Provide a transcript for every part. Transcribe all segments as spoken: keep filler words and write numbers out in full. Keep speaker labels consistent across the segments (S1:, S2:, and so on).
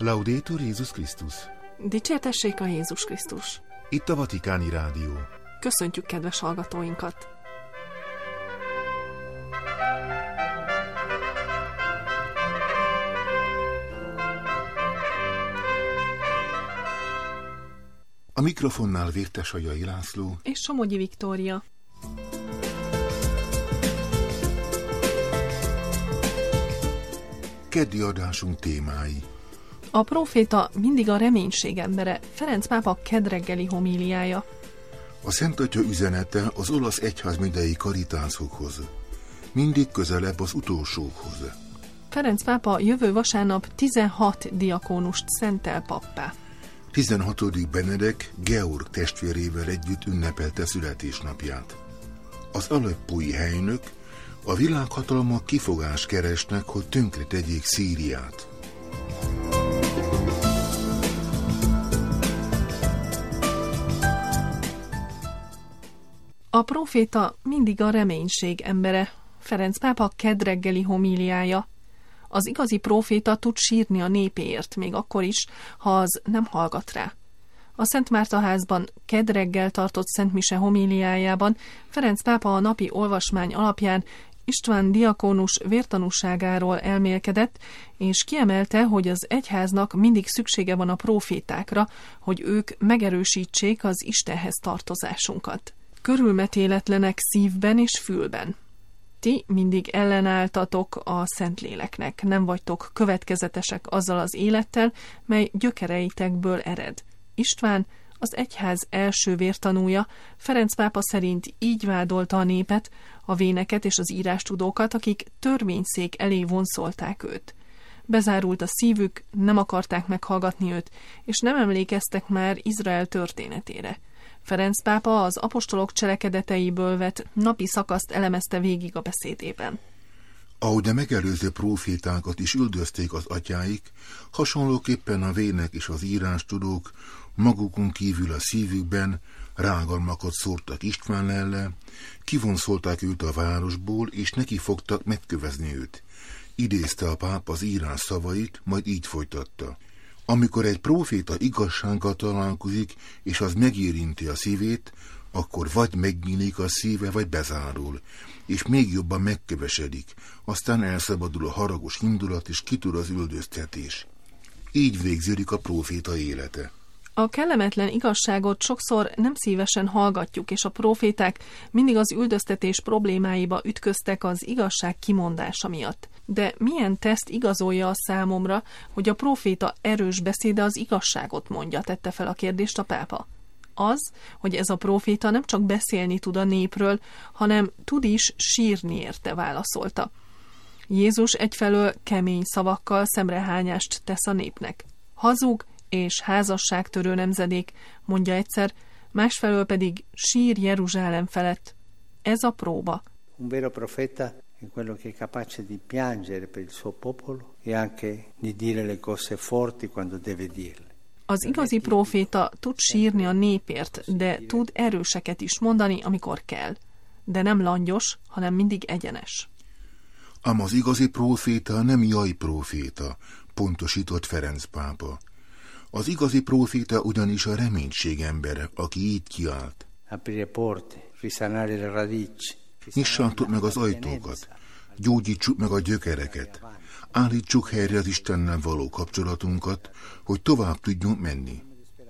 S1: Laudetur Jézus Krisztus!
S2: Dicsértessék a Jézus Krisztus!
S1: Itt a Vatikáni Rádió.
S2: Köszöntjük kedves hallgatóinkat!
S1: A mikrofonnál Vértesajai László
S2: és Somogyi Viktória.
S1: Keddi adásunk témái.
S2: A próféta mindig a reménység embere, Ferenc pápa kedreggeli homíliája.
S1: A Szent Atya üzenete az olasz egyházmegyei karitászokhoz. Mindig közelebb az utolsókhoz.
S2: Ferenc pápa jövő vasárnap tizenhat diakónust szentel pappá.
S1: tizenhatodik Benedek Georg testvérével együtt ünnepelte születésnapját. Az aleppói helynök: a világhatalmak kifogást keresnek, hogy tönkre tegyék Szíriát.
S2: A próféta mindig a reménység embere, Ferenc pápa kedreggeli homíliája. Az igazi próféta tud sírni a népéért, még akkor is, ha az nem hallgat rá. A Szent Márta házban kedreggel tartott szentmise homíliájában Ferenc pápa a napi olvasmány alapján István diakónus vértanúságáról elmélkedett, és kiemelte, hogy az egyháznak mindig szüksége van a prófétákra, hogy ők megerősítsék az Istenhez tartozásunkat. Körülmetéletlenek szívben és fülben. Ti mindig ellenálltatok a Szentléleknek, nem vagytok következetesek azzal az élettel, mely gyökereitekből ered. István, az egyház első vértanúja, Ferenc pápa szerint így vádolta a népet, a véneket és az írástudókat, akik törvényszék elé vonszolták őt. Bezárult a szívük, nem akarták meghallgatni őt, és nem emlékeztek már Izrael történetére. Ferenc pápa az apostolok cselekedeteiből vett napi szakaszt elemezte végig a beszédében.
S1: Ahogy a megelőző prófétákat is üldözték az atyáik, hasonlóképpen a vének és az írástudók magukon kívül a szívükben rágalmakat szórtak István ellen, kivonszolták őt a városból, és neki fogtak megkövezni őt. Idézte a pápa az írás szavait, majd így folytatta: amikor egy próféta igazsággal találkozik, és az megérinti a szívét, akkor vagy megnyílik a szíve, vagy bezárul, és még jobban megkövesedik, aztán elszabadul a haragos indulat, és kitud az üldöztetés. Így végződik a próféta élete.
S2: A kellemetlen igazságot sokszor nem szívesen hallgatjuk, és a próféták mindig az üldöztetés problémáiba ütköztek az igazság kimondása miatt. De milyen teszt igazolja a számomra, hogy a próféta erős beszéde az igazságot mondja, tette fel a kérdést a pápa. Az, hogy ez a próféta nem csak beszélni tud a népről, hanem tud is sírni érte, válaszolta. Jézus egyfelől kemény szavakkal szemrehányást tesz a népnek. Hazug és házasságtörő nemzedék, mondja egyszer, másfelől pedig sír Jeruzsálem felett. Ez a próba.
S3: Un vero profeta è quello che è capace di piangere per il suo popolo e anche di dire le cose forti quando deve dirle.
S2: Az igazi próféta tud sírni a népért, de tud erőseket is mondani, amikor kell. De nem langyos, hanem mindig egyenes.
S1: Ám az igazi próféta nem jaj próféta, pontosított Ferenc pápa. Az igazi próféta ugyanis a reménység embere, aki így kiált:
S3: aprire porte, risanare le radici.
S1: Nyissátok meg az ajtókat, gyógyítsuk meg a gyökereket, állítsuk helyre az Istennel való kapcsolatunkat, hogy tovább tudjunk menni.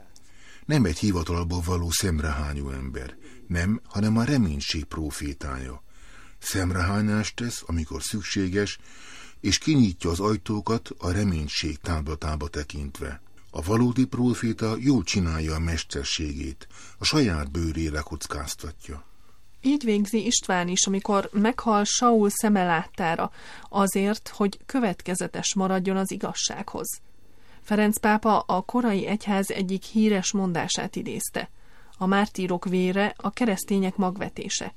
S1: Nem egy hivatalból való szemrehányó ember, nem, hanem a reménység prófétája. Szemrehányást tesz, amikor szükséges, és kinyitja az ajtókat a reménység táblatába tekintve. A valódi próféta jól csinálja a mesterségét, a saját bőrére kockáztatja.
S2: Így végzi István is, amikor meghal Saul szeme láttára, azért, hogy következetes maradjon az igazsághoz. Ferenc pápa a korai egyház egyik híres mondását idézte: a mártírok vére a keresztények magvetése.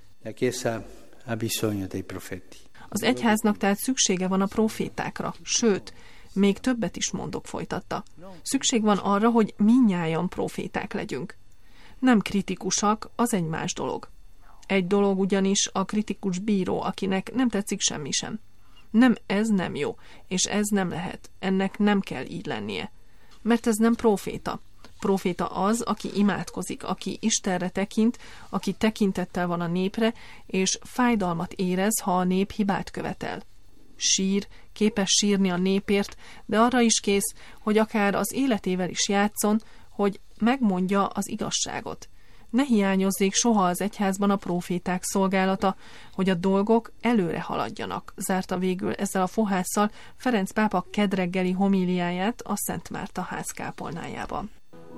S2: Az egyháznak tehát szüksége van a prófétákra, sőt, még többet is mondok, folytatta. Szükség van arra, hogy mindnyájan próféták legyünk. Nem kritikusak, az egy más dolog. Egy dolog ugyanis a kritikus bíró, akinek nem tetszik semmi sem. Nem, ez nem jó, és ez nem lehet, ennek nem kell így lennie. Mert ez nem próféta. Próféta az, aki imádkozik, aki Istenre tekint, aki tekintettel van a népre, és fájdalmat érez, ha a nép hibát követel. Sír, képes sírni a népért, de arra is kész, hogy akár az életével is játszon, hogy megmondja az igazságot. Ne hiányozzék soha az egyházban a próféták szolgálata, hogy a dolgok előre haladjanak, zárta végül ezzel a fohásszal Ferenc pápa kedreggeli homíliáját a Szent Márta ház kápolnájában.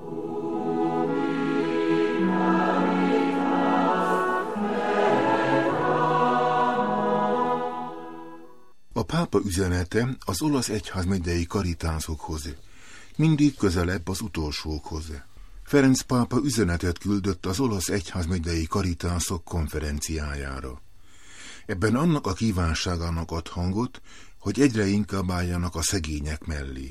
S1: A pápa üzenete az olasz egyházmegyei karitásokhoz, mindig közelebb az utolsókhoz. Ferenc pápa üzenetet küldött az olasz egyházmegyei karitások konferenciájára. Ebben annak a kívánságának ad hangot, hogy egyre inkább álljanak a szegények mellé.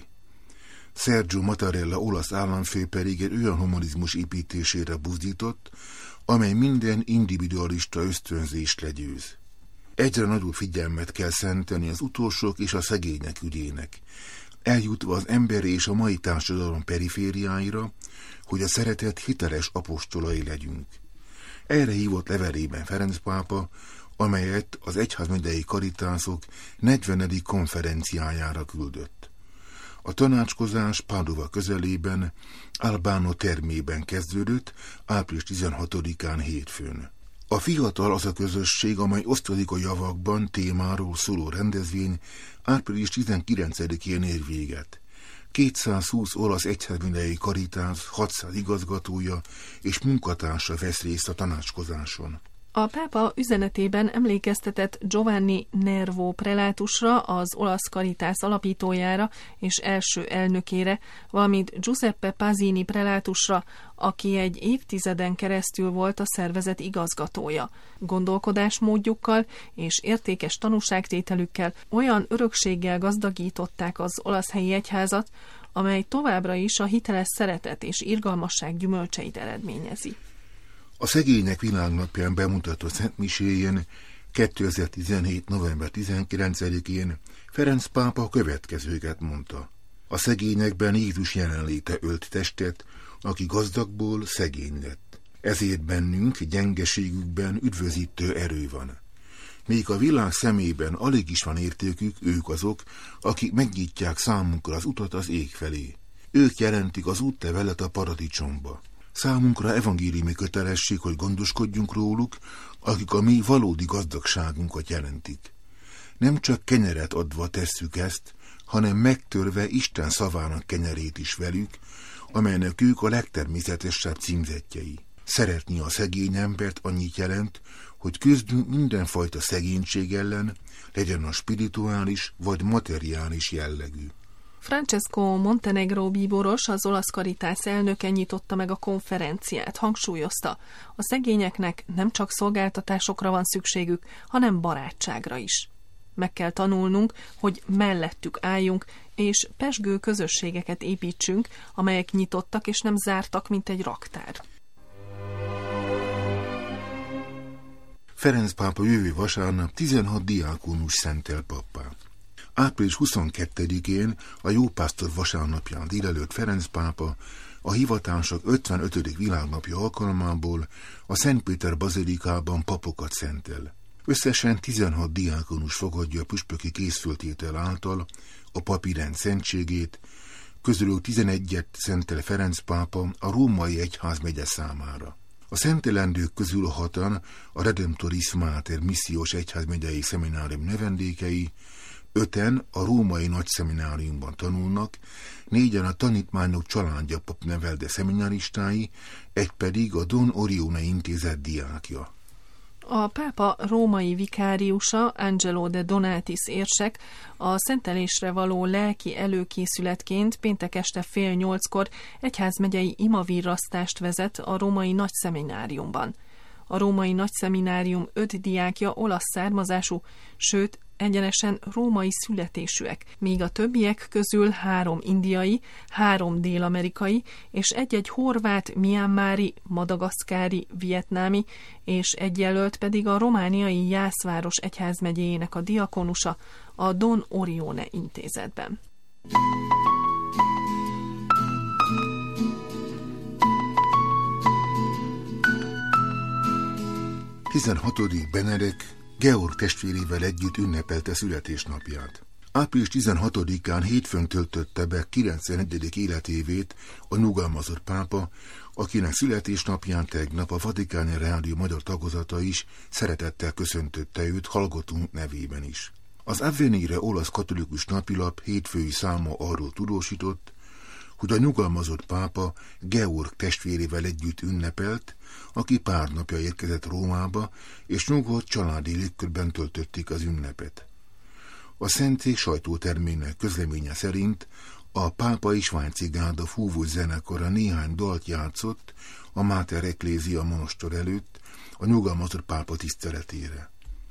S1: Sergio Mattarella olasz államfő pedig egy olyan humanizmus építésére buzdított, amely minden individualista ösztönzést legyőz. Egyre nagyobb figyelmet kell szentelni az utolsók és a szegények ügyének, eljutva az emberi és a mai társadalom perifériáira, hogy a szeretet hiteles apostolai legyünk. Erre hívott levelében Ferenc pápa, amelyet az egyházmegyei karitások negyvenedik konferenciájára küldött. A tanácskozás Pádova közelében, Albano termében kezdődött, április tizenhatodikán hétfőn. A fiatal az a közösség, amely osztozik a javakban témáról szóló rendezvény április tizenkilencedikén ér véget. kétszázhúsz olasz egyházmegyei karitás, hatszáz igazgatója és munkatársa vesz részt a tanácskozáson.
S2: A pápa üzenetében emlékeztetett Giovanni Nervo prelátusra, az olasz Caritas alapítójára és első elnökére, valamint Giuseppe Pasini prelátusra, aki egy évtizeden keresztül volt a szervezet igazgatója. Gondolkodásmódjukkal és értékes tanúságtételükkel olyan örökséggel gazdagították az olasz helyi egyházat, amely továbbra is a hiteles szeretet és irgalmasság gyümölcseit eredményezi.
S1: A Szegények Világnapján bemutatott szentmiséjén kétezer-tizenhét. november tizenkilencedikén Ferenc pápa a következőket mondta. A szegényekben Jézus jelenléte ölt testet, aki gazdagból szegény lett. Ezért bennünk, gyengeségükben üdvözítő erő van. Még a világ szemében alig is van értékük, ők azok, akik megnyitják számunkra az utat az ég felé. Ők jelentik az útlevelet a paradicsomba. Számunkra evangéliumi kötelesség, hogy gondoskodjunk róluk, akik a mi valódi gazdagságunkat jelentik. Nem csak kenyeret adva tesszük ezt, hanem megtörve Isten szavának kenyerét is velük, amelynek ők a legtermészetesebb címzettjei. Szeretni a szegény embert annyit jelent, hogy küzdünk mindenfajta szegénység ellen, legyen a spirituális vagy materiális jellegű.
S2: Francesco Montenegro bíboros, az olasz Caritas elnöke nyitotta meg a konferenciát, hangsúlyozta, a szegényeknek nem csak szolgáltatásokra van szükségük, hanem barátságra is. Meg kell tanulnunk, hogy mellettük álljunk, és pezsgő közösségeket építsünk, amelyek nyitottak és nem zártak, mint egy raktár.
S1: Ferenc pápa jövő vasárnap tizenhat diákonus szentel pappá. április huszonkettedikén, a Jópásztor vasárnapján délelőtt Ferenc pápa a hivatások ötvenötödik világnapja alkalmából a Szentpéter bazilikában papokat szentel. Összesen tizenhat diákonus fogadja a püspöki készföltétel által a papi rend szentségét, közülük tizenegyet szentel Ferenc pápa a római egyházmegye számára. A szentelendők közül hatan a Redemptoris Mater missziós egyházmegyei szeminárium növendékei, öten a római nagyszemináriumban tanulnak, négyen a tanítványok családja papnevelde szeminaristái, egy pedig a Don Orione intézet diákja.
S2: A pápa római vikáriusa, Angelo de Donatis érsek, a szentelésre való lelki előkészületként péntek este fél nyolckor egyházmegyei imavirrasztást vezet a római nagyszemináriumban. A római nagyszeminárium öt diákja olasz származású, sőt, egyenesen római születésűek, míg a többiek közül három indiai, három dél-amerikai és egy-egy horvát, mianmári, madagaszkári, vietnámi és egy jelölt pedig a romániai Jászváros egyházmegyéjének a diakonusa a Don Orione intézetben.
S1: tizenhatodik Benedek Georg testvérével együtt ünnepelte születésnapját. április tizenhatodikán hétfőn töltötte be kilencvenegyedik életévét a nyugalmazott pápa, akinek születésnapján tegnap a Vatikáni Rádió magyar tagozata is szeretettel köszöntötte őt hallgatónk nevében is. Az Avvenire olasz katolikus napilap hétfői száma arról tudósított, hogy a nyugalmazott pápa Georg testvérével együtt ünnepelt, aki pár napja érkezett Rómába, és nyugodt családi légkörben töltötték az ünnepet. A Szentszék sajtótermének közleménye szerint a pápai Svájcigárda fúvós zenekara néhány dalt játszott a Mater Ecclesia monostor előtt a nyugalmazott pápa tiszteletére.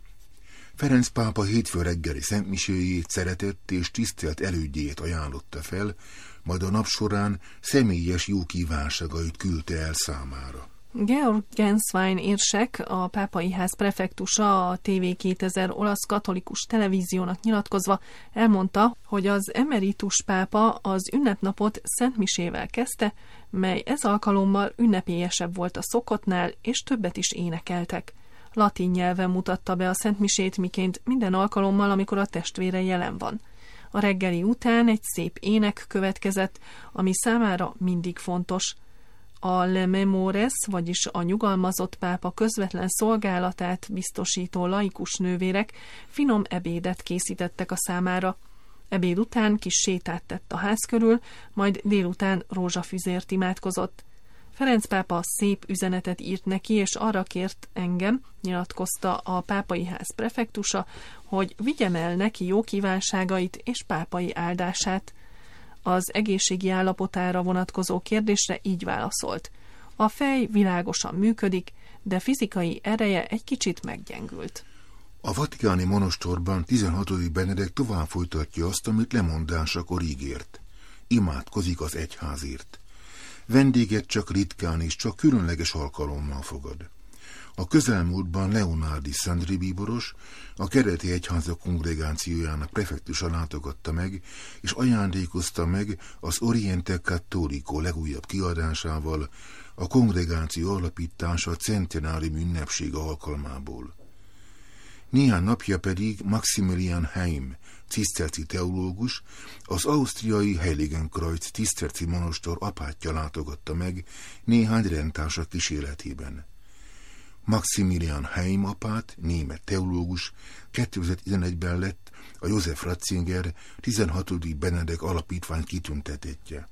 S1: Ferenc pápa hétfő reggeli szentmiséjét szeretett és tisztelt elődjét ajánlotta fel, majd a nap során személyes jó kívánságait küldte el számára.
S2: Georg Genswein érsek, a pápai ház prefektusa a té vé kétezer olasz katolikus televíziónak nyilatkozva elmondta, hogy az emeritus pápa az ünnepnapot szentmisével kezdte, mely ez alkalommal ünnepélyesebb volt a szokottnál, és többet is énekeltek. Latin nyelven mutatta be a szentmisét, miként minden alkalommal, amikor a testvére jelen van. A reggeli után egy szép ének következett, ami számára mindig fontos. A Le Memores, vagyis a nyugalmazott pápa közvetlen szolgálatát biztosító laikus nővérek finom ebédet készítettek a számára. Ebéd után kis sétát tett a ház körül, majd délután rózsafüzért imádkozott. Ferenc pápa szép üzenetet írt neki, és arra kért engem, nyilatkozta a pápai ház prefektusa, hogy vigyem el neki jó kívánságait és pápai áldását. Az egészségi állapotára vonatkozó kérdésre így válaszolt. A fej világosan működik, de fizikai ereje egy kicsit meggyengült.
S1: A vatikáni monostorban tizenhatodik Benedek tovább folytatja azt, amit lemondásakor ígért. Imádkozik az egyházért. Vendéget csak ritkán és csak különleges alkalommal fogad. A közelmúltban Leonardi Szandri bíboros, a Kereti Egyházak kongregációjának prefektusa látogatta meg, és ajándékozta meg az Oriente Cattolico legújabb kiadásával a kongregáció alapítása centenárium ünnepsége alkalmából. Néhány napja pedig Maximilian Heim, ciszterci teológus, az ausztriai Heiligenkreuz ciszterci monostor apátja látogatta meg néhány rendtársa kíséretében. Maximilian Heim apát, német teológus, kétezer-tizenegyben lett a József Ratzinger tizenhatodik Benedek alapítvány kitüntetettje.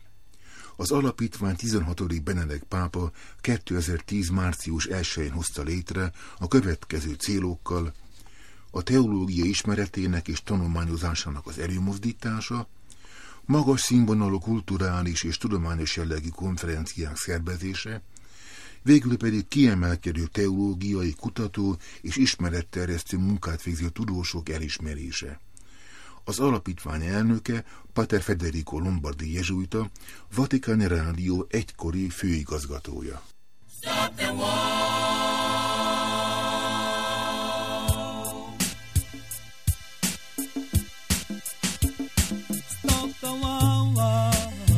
S1: Az alapítvány tizenhatodik Benedek pápa kétezer-tíz március elsején hozta létre a következő célokkal: a teológia ismeretének és tanulmányozásának az előmozdítása, magas színvonalú kulturális és tudományos jellegű konferenciák szervezése, végül pedig kiemelkedő teológiai, kutató és ismeretterjesztő munkát végző tudósok elismerése. Az alapítvány elnöke, Pater Federico Lombardi jezsuita, Vatikáni Rádió egykori főigazgatója. Stop the war! Stop the war!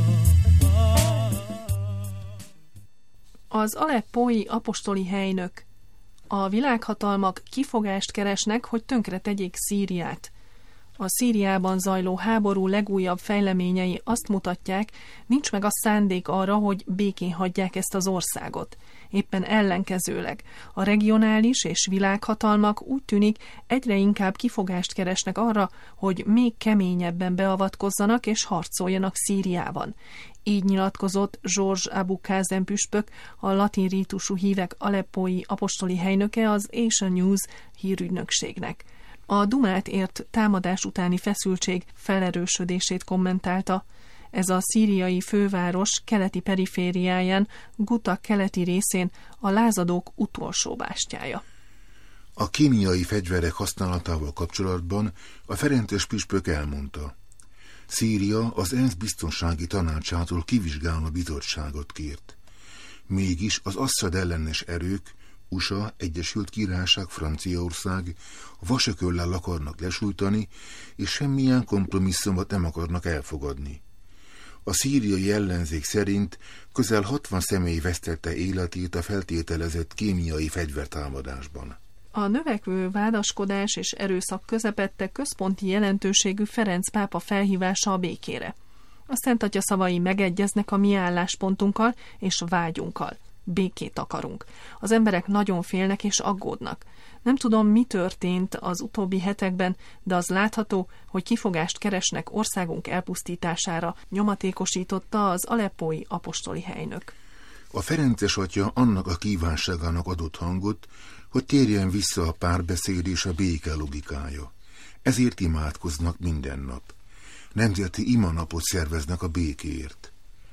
S2: Az aleppói apostoli helynök. A világhatalmak kifogást keresnek, hogy tönkre tegyék Szíriát. A Szíriában zajló háború legújabb fejleményei azt mutatják, nincs meg a szándék arra, hogy békén hagyják ezt az országot. Éppen ellenkezőleg a regionális és világhatalmak úgy tűnik egyre inkább kifogást keresnek arra, hogy még keményebben beavatkozzanak és harcoljanak Szíriában. Így nyilatkozott George Abu Kazem püspök, a latin rítusú hívek aleppói apostoli helynöke az Asian News hírügynökségnek. A Dumát ért támadás utáni feszültség felerősödését kommentálta. Ez a szíriai főváros keleti perifériáján, Guta keleti részén a lázadók utolsó bástyája.
S1: A kémiai fegyverek használatával kapcsolatban a ferences püspök elmondta: Szíria az ENSZ biztonsági tanácsától kivizsgáló bizottságot kért. Mégis az Assad ellenes erők, u es á, Egyesült Királyság, Franciaország vasököllel akarnak lesújtani, és semmilyen kompromisszumot nem akarnak elfogadni. A szíriai ellenzék szerint közel hatvan személy vesztette életét a feltételezett kémiai fegyvertámadásban.
S2: A növekvő vádaskodás és erőszak közepette központi jelentőségű Ferenc pápa felhívása a békére. A Szent Atya szavai megegyeznek a mi álláspontunkkal és vágyunkkal. Békét akarunk. Az emberek nagyon félnek és aggódnak. Nem tudom, mi történt az utóbbi hetekben, de az látható, hogy kifogást keresnek országunk elpusztítására, nyomatékosította az aleppói apostoli helynök.
S1: A ferences atya annak a kívánságának adott hangot, hogy térjen vissza a párbeszéd és a béke logikája. Ezért imádkoznak minden nap. Nemzeti imanapot szerveznek a békéért.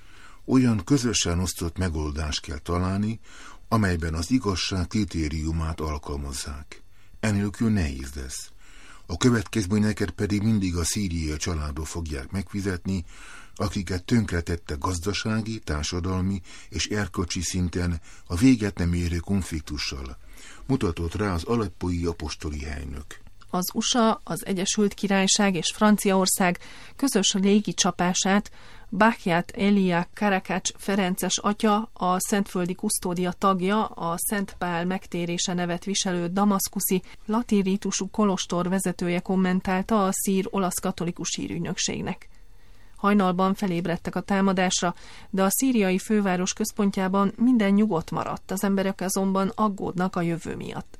S1: Olyan közösen osztott megoldást kell találni, amelyben az igazság kritériumát alkalmazzák. Enélkül nehéz lesz. A következményeket pedig mindig a szíriai családok fogják megfizetni, akiket tönkretette gazdasági, társadalmi és erkölcsi szinten a véget nem érő konfliktussal, mutatott rá az aleppói apostoli helynök.
S2: Az u es á, az Egyesült Királyság és Franciaország közös légi csapását Bákját Elia Karakács ferences atya, a szentföldi kusztódia tagja, a Szent Pál megtérése nevet viselő damaszkuszi latin rítusú kolostor vezetője kommentálta a szír olasz katolikus hírügynökségnek. Hajnalban felébredtek a támadásra, de a szíriai főváros központjában minden nyugodt maradt, az emberek azonban aggódnak a jövő miatt.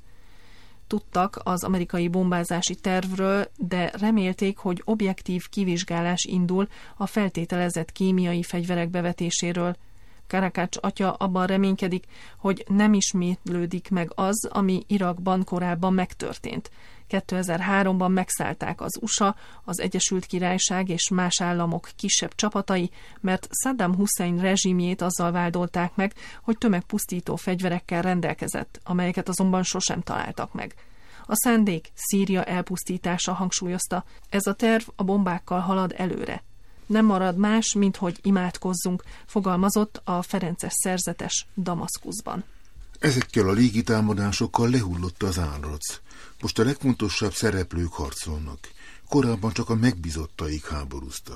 S2: Tudtak az amerikai bombázási tervről, de remélték, hogy objektív kivizsgálás indul a feltételezett kémiai fegyverek bevetéséről. Karakács atya abban reménykedik, hogy nem ismétlődik meg az, ami Irakban korábban megtörtént. kétezer-háromban megszállták az u es á, az Egyesült Királyság és más államok kisebb csapatai, mert Saddam Hussein rezsimjét azzal vádolták meg, hogy tömegpusztító fegyverekkel rendelkezett, amelyeket azonban sosem találtak meg. A szándék Szíria elpusztítása, hangsúlyozta, ez a terv a bombákkal halad előre. Nem marad más, mint hogy imádkozzunk, fogalmazott a ferences szerzetes Damaszkuszban.
S1: Ezekkel a légitámadásokkal lehullott az árac. Most a legfontosabb szereplők harcolnak. Korábban csak a megbizottaik háborúztak.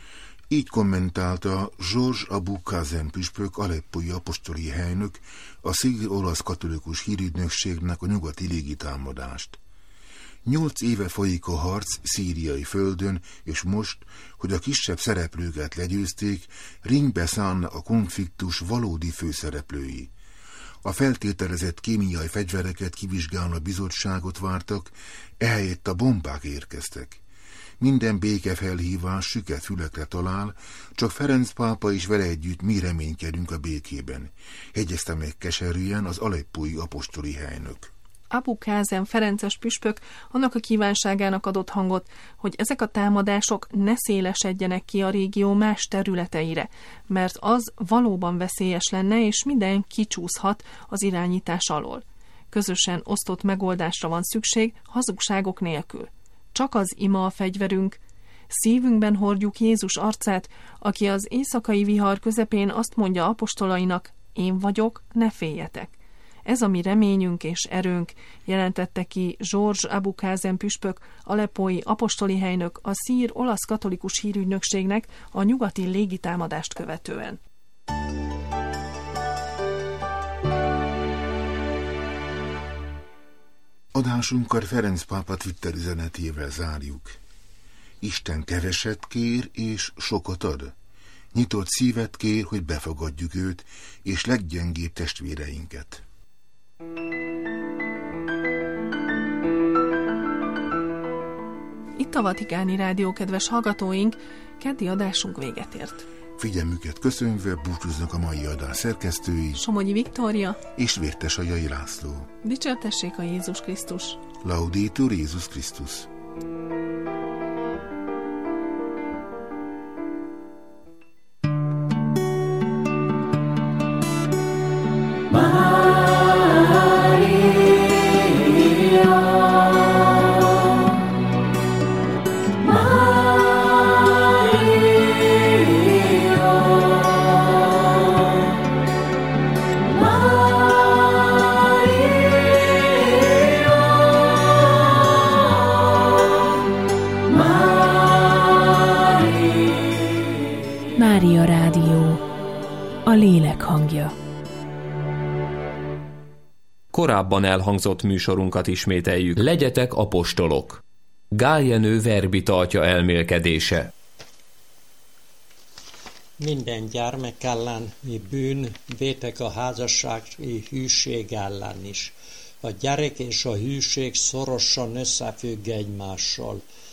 S1: Így kommentálta George Abu Kazem püspök, aleppói apostoli helynök, a szír olasz katolikus hírügynökségnek a nyugati légitámadást. Nyolc éve folyik a harc szíriai földön, és most, hogy a kisebb szereplőket legyőzték, ringbe szállnak a konfliktus valódi főszereplői. A feltételezett kémiai fegyvereket kivizsgáló bizottságot vártak, ehelyett a bombák érkeztek. Minden békefelhívás süket fülekre talál, csak Ferenc pápa is vele együtt mi reménykedünk a békében, hegyezte meg keserűen az aleppói apostoli helynök.
S2: Abu Kazem ferences püspök annak a kívánságának adott hangot, hogy ezek a támadások ne szélesedjenek ki a régió más területeire, mert az valóban veszélyes lenne, és minden kicsúszhat az irányítás alól. Közösen osztott megoldásra van szükség, hazugságok nélkül. Csak az ima a fegyverünk. Szívünkben hordjuk Jézus arcát, aki az éjszakai vihar közepén azt mondja apostolainak, én vagyok, ne féljetek. Ez a mi reményünk és erőnk, jelentette ki George Abu Kazem püspök, aleppói apostoli helynök a szír olasz katolikus hírügynökségnek a nyugati légitámadást követően.
S1: Adásunkat Ferenc pápa Twitter üzenetével zárjuk. Isten keveset kér és sokat ad. Nyitott szívet kér, hogy befogadjuk őt és leggyengébb testvéreinket.
S2: Itt a Vatikáni Rádió, kedves hallgatóink, keddi adásunk véget ért.
S1: Figyelmüket köszönve búcsúznak a mai adás szerkesztői
S2: Somogyi Viktória
S1: és Vértesajai László.
S2: Dicsértessék a Jézus Krisztus!
S1: Laudetur Jézus Krisztus!
S4: A lélek hangja.
S5: Korábban elhangzott műsorunkat ismételjük. Legyetek apostolok. Gál Jenő verbi tartja elmélkedése.
S6: Minden gyermek elleni bűn vétek a házassági hűség ellen is. A gyerek és a hűség szorosan összefügg egymással.